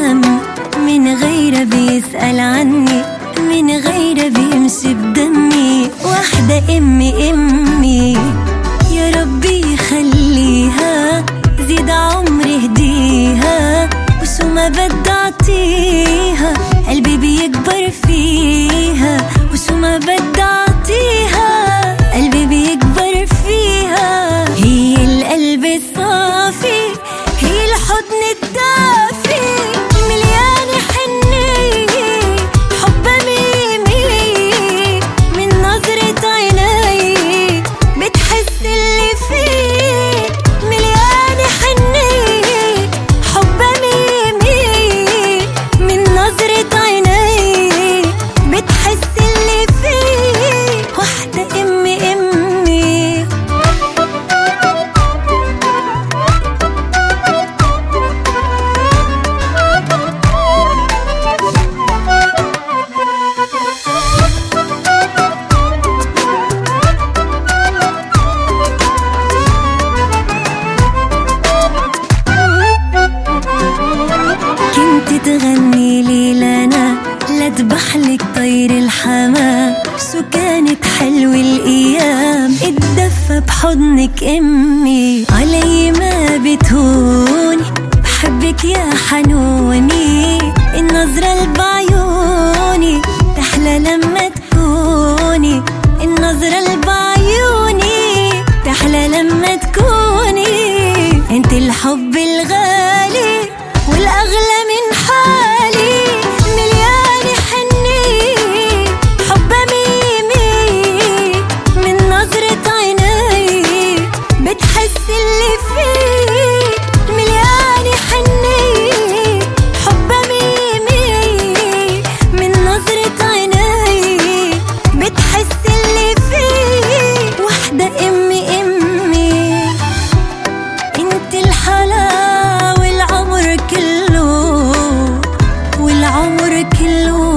بينام من غير بيسأل عني، من غير بيمشي بدمي. واحدة أمي يا ربي خليها، زيد عمري هديها، وشو ما بدي أعطيها قلبي بيكبر فيها، وشو ما بدي أعطيها قلبي بيكبر فيها. هي القلب الصافي، هي الحضن الدافي، مليانة حنية حبها ميمي، من نظرة عيني بتحس اللي فيه. مليانة حنية حبها ميمي، من نظرة عيني بتحس اللي فيه. واحدة أمي تغني لي لنا لذبحلك طير الحمام. شو كانت حلوة الأيام اتدفى بحضنك أمي، علي ما بتهوني بحبك يا حنوني. النظرة اللي بعيوني تحلى لما تكوني، النظرة اللي بعيوني تحلى لما تكوني. انت الحب الغالي والأغلى من حالي، مليانة حنية حبها ميمي، من نظرة عيني بتحس اللي فيه. مليانة حنية حبها ميمي، من نظرة عيني بتحس اللي فيه. واحدة أمي انت الحلا والعمر كله، والعمر كله